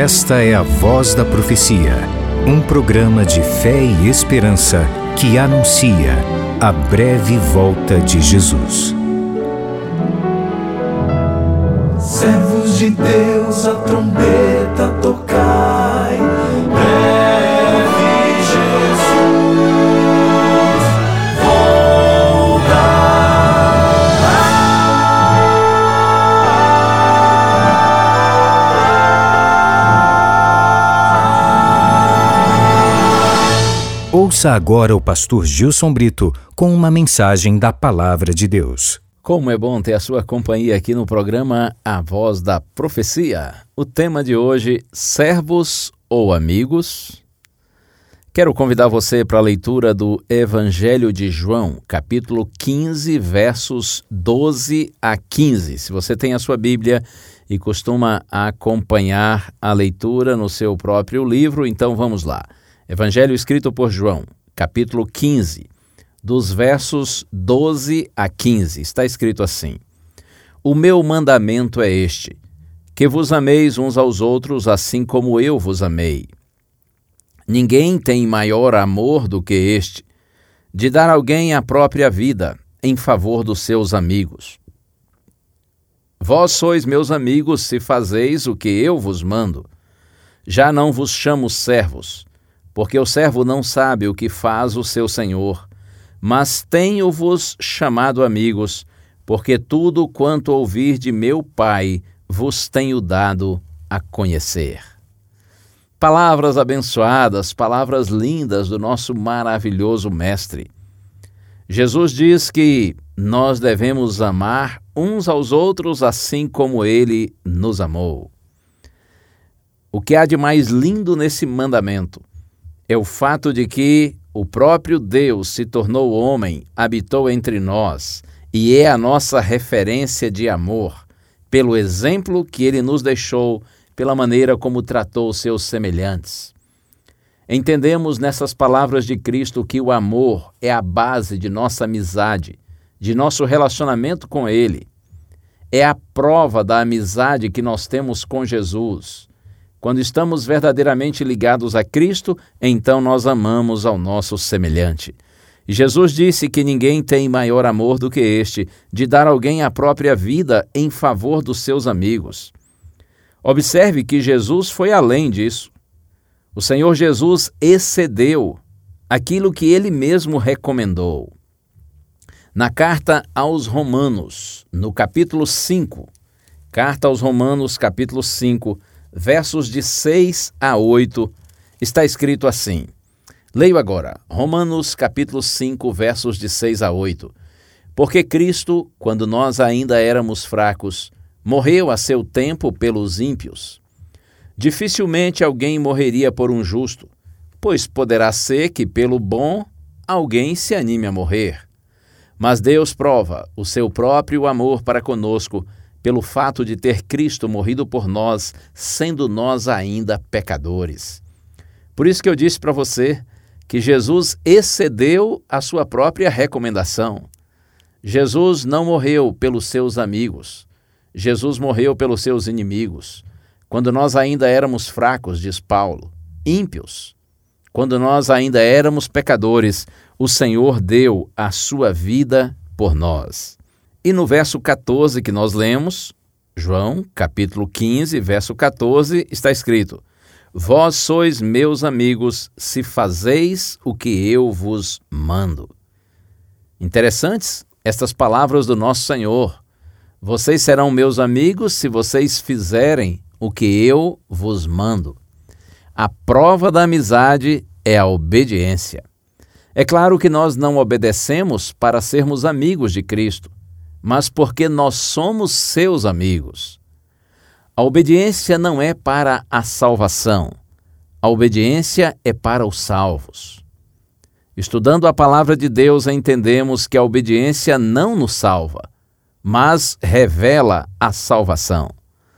Esta é a Voz da Profecia, um programa de fé e esperança que anuncia a breve volta de Jesus. Servos de Deus, a trombeta tocai, breve Jesus Ouça agora o pastor Gilson Brito com uma mensagem da Palavra de Deus. Como é bom ter a sua companhia aqui no programa A Voz da Profecia. O tema de hoje, servos ou amigos? Quero convidar você para a leitura do Evangelho de João, capítulo 15, versos 12 a 15. Se você tem a sua Bíblia e costuma acompanhar a leitura no seu próprio livro, então vamos lá. Evangelho escrito por João, capítulo 15, dos versos 12 a 15, está escrito assim: O meu mandamento é este, que vos ameis uns aos outros assim como eu vos amei. Ninguém tem maior amor do que este, de dar alguém a própria vida em favor dos seus amigos. Vós sois meus amigos se fazeis o que eu vos mando. Já não vos chamo servos, porque o servo não sabe o que faz o seu senhor, mas tenho-vos chamado amigos, porque tudo quanto ouvir de meu Pai vos tenho dado a conhecer. Palavras abençoadas, palavras lindas do nosso maravilhoso Mestre. Jesus diz que nós devemos amar uns aos outros assim como Ele nos amou. O que há de mais lindo nesse mandamento é o fato de que o próprio Deus se tornou homem, habitou entre nós e é a nossa referência de amor, pelo exemplo que Ele nos deixou, pela maneira como tratou os seus semelhantes. Entendemos nessas palavras de Cristo que o amor é a base de nossa amizade, de nosso relacionamento com Ele. É a prova da amizade que nós temos com Jesus. Quando estamos verdadeiramente ligados a Cristo, então nós amamos ao nosso semelhante. E Jesus disse que ninguém tem maior amor do que este, de dar alguém a própria vida em favor dos seus amigos. Observe que Jesus foi além disso. O Senhor Jesus excedeu aquilo que Ele mesmo recomendou. Na carta aos Romanos, no capítulo 5, carta aos Romanos, capítulo 5, versos de 6 a 8, está escrito assim. Leio agora, Romanos capítulo 5, versos de 6 a 8. Porque Cristo, quando nós ainda éramos fracos, morreu a seu tempo pelos ímpios. Dificilmente alguém morreria por um justo, pois poderá ser que pelo bom alguém se anime a morrer. Mas Deus prova o seu próprio amor para conosco, pelo fato de ter Cristo morrido por nós, sendo nós ainda pecadores. Por isso que eu disse para você que Jesus excedeu a sua própria recomendação. Jesus não morreu pelos seus amigos. Jesus morreu pelos seus inimigos. Quando nós ainda éramos fracos, diz Paulo, ímpios. Quando nós ainda éramos pecadores, o Senhor deu a sua vida por nós. E no verso 14 que nós lemos, João, capítulo 15, verso 14, está escrito: Vós sois meus amigos se fazeis o que eu vos mando. Interessantes estas palavras do nosso Senhor. Vocês serão meus amigos se vocês fizerem o que eu vos mando. A prova da amizade é a obediência. É claro que nós não obedecemos para sermos amigos de Cristo, mas porque nós somos seus amigos. A obediência não é para a salvação. A obediência é para os salvos. Estudando a palavra de Deus, entendemos que a obediência não nos salva, mas revela a salvação.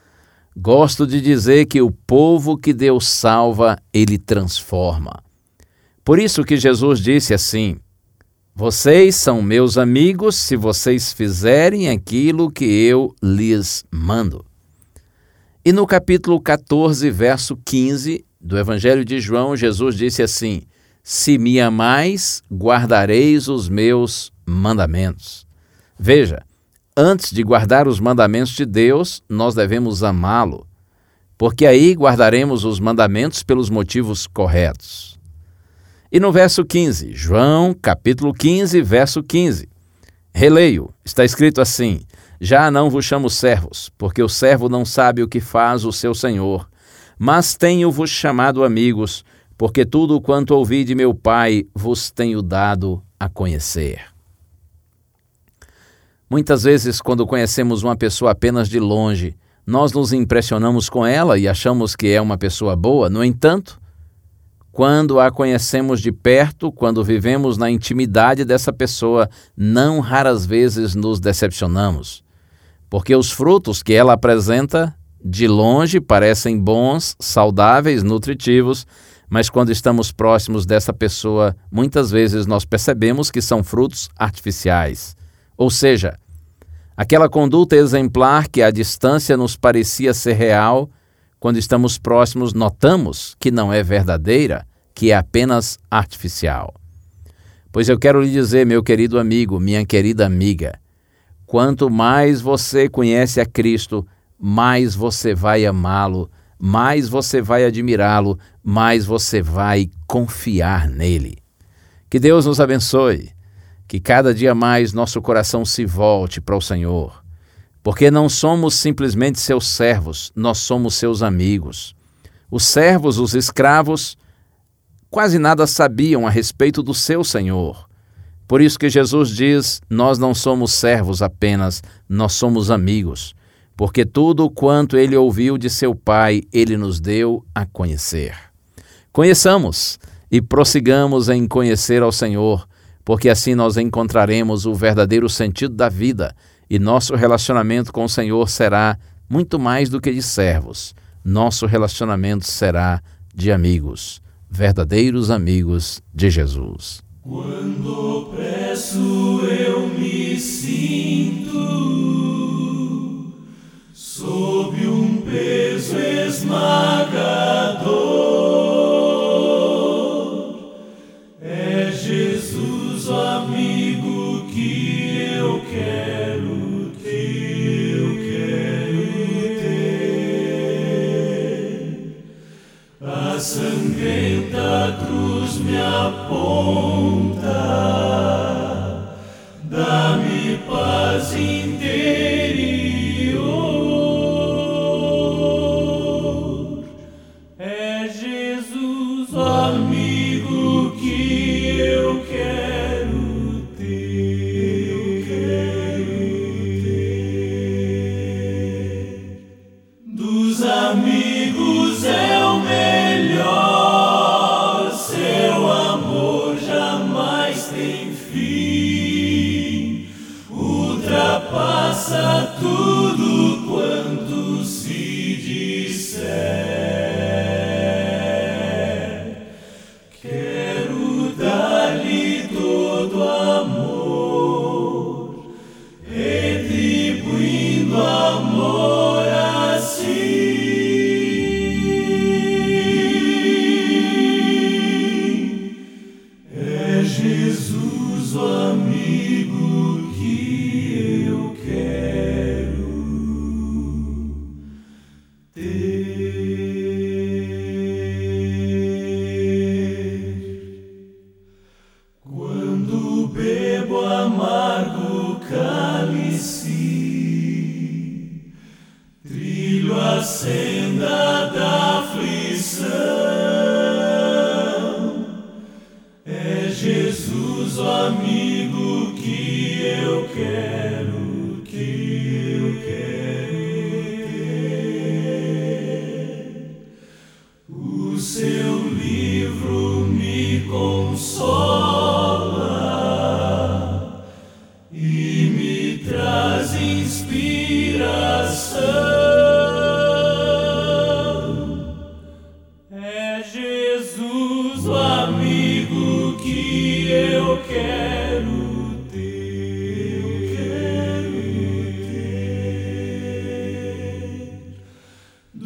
Gosto de dizer que o povo que Deus salva, Ele transforma. Por isso que Jesus disse assim: Vocês são meus amigos se vocês fizerem aquilo que eu lhes mando. E no capítulo 14, verso 15 do Evangelho de João, Jesus disse assim: se me amais, guardareis os meus mandamentos. Veja, antes de guardar os mandamentos de Deus, nós devemos amá-lo, porque aí guardaremos os mandamentos pelos motivos corretos. E no verso 15, João, capítulo 15, verso 15, releio, está escrito assim: já não vos chamo servos, porque o servo não sabe o que faz o seu senhor, mas tenho-vos chamado amigos, porque tudo quanto ouvi de meu Pai vos tenho dado a conhecer. Muitas vezes, quando conhecemos uma pessoa apenas de longe, nós nos impressionamos com ela e achamos que é uma pessoa boa. No entanto, quando a conhecemos de perto, quando vivemos na intimidade dessa pessoa, não raras vezes nos decepcionamos, porque os frutos que ela apresenta de longe parecem bons, saudáveis, nutritivos, mas quando estamos próximos dessa pessoa, muitas vezes nós percebemos que são frutos artificiais. Ou seja, aquela conduta exemplar que à distância nos parecia ser real, quando estamos próximos notamos que não é verdadeira, que é apenas artificial. Pois eu quero lhe dizer, meu querido amigo, minha querida amiga, quanto mais você conhece a Cristo, mais você vai amá-lo, mais você vai admirá-lo, mais você vai confiar nele. Que Deus nos abençoe, que cada dia mais nosso coração se volte para o Senhor, porque não somos simplesmente seus servos, nós somos seus amigos. Os servos, os escravos, quase nada sabiam a respeito do seu Senhor. Por isso que Jesus diz, nós não somos servos apenas, nós somos amigos, porque tudo quanto ele ouviu de seu Pai, ele nos deu a conhecer. Conheçamos e prossigamos em conhecer ao Senhor, porque assim nós encontraremos o verdadeiro sentido da vida e nosso relacionamento com o Senhor será muito mais do que de servos. Nosso relacionamento será de amigos, verdadeiros amigos de Jesus. Quando opresso eu me sinto sob um peso esmagador, é Jesus o amigo que eu quero ter. A sangrenta cruz me aponta, dá-me paz interior. É Jesus o amigo que eu quero ter. Dos amigos é o melhor, seu amor jamais tem fim, ultrapassa tudo quanto se disser. Quero dar-lhe todo amor, retribuindo amor assim. É Jesus o amigo que eu quero ter. Quando bebo amargo cálice, trilho a senda da aflição, é Jesus o amigo que eu quero ter. O seu livro me consola e me traz inspiração. É Jesus o amigo que eu quero ter.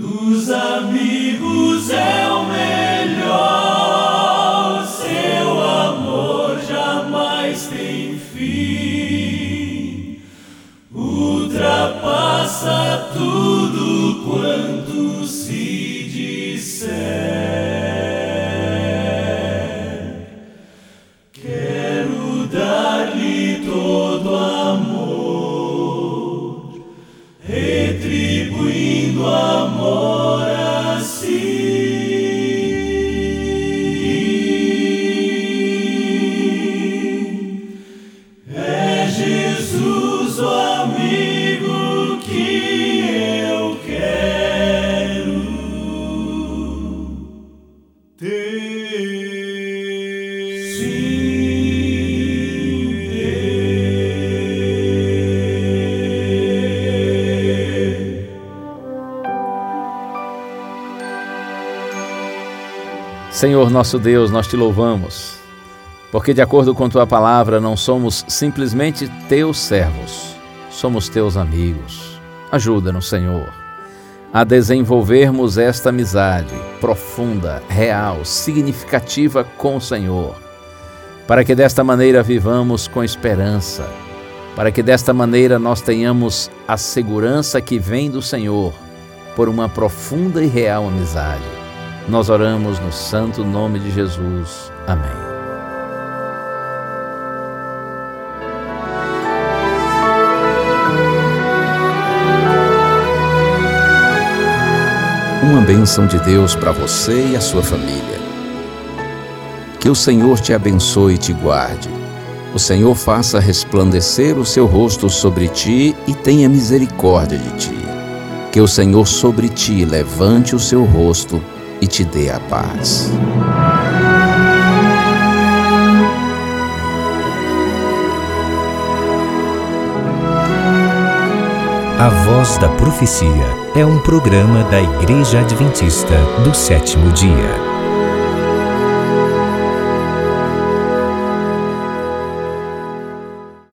Senhor nosso Deus, nós te louvamos, porque de acordo com tua palavra não somos simplesmente teus servos, somos teus amigos. Ajuda-nos, Senhor, a desenvolvermos esta amizade profunda, real, significativa com o Senhor, para que desta maneira vivamos com esperança, para que desta maneira nós tenhamos a segurança que vem do Senhor por uma profunda e real amizade. Nós oramos no santo nome de Jesus. Amém. Uma bênção de Deus para você e a sua família. Que o Senhor te abençoe e te guarde. O Senhor faça resplandecer o seu rosto sobre ti e tenha misericórdia de ti. Que o Senhor sobre ti levante o seu rosto e te dê a paz. A Voz da Profecia é um programa da Igreja Adventista do Sétimo Dia.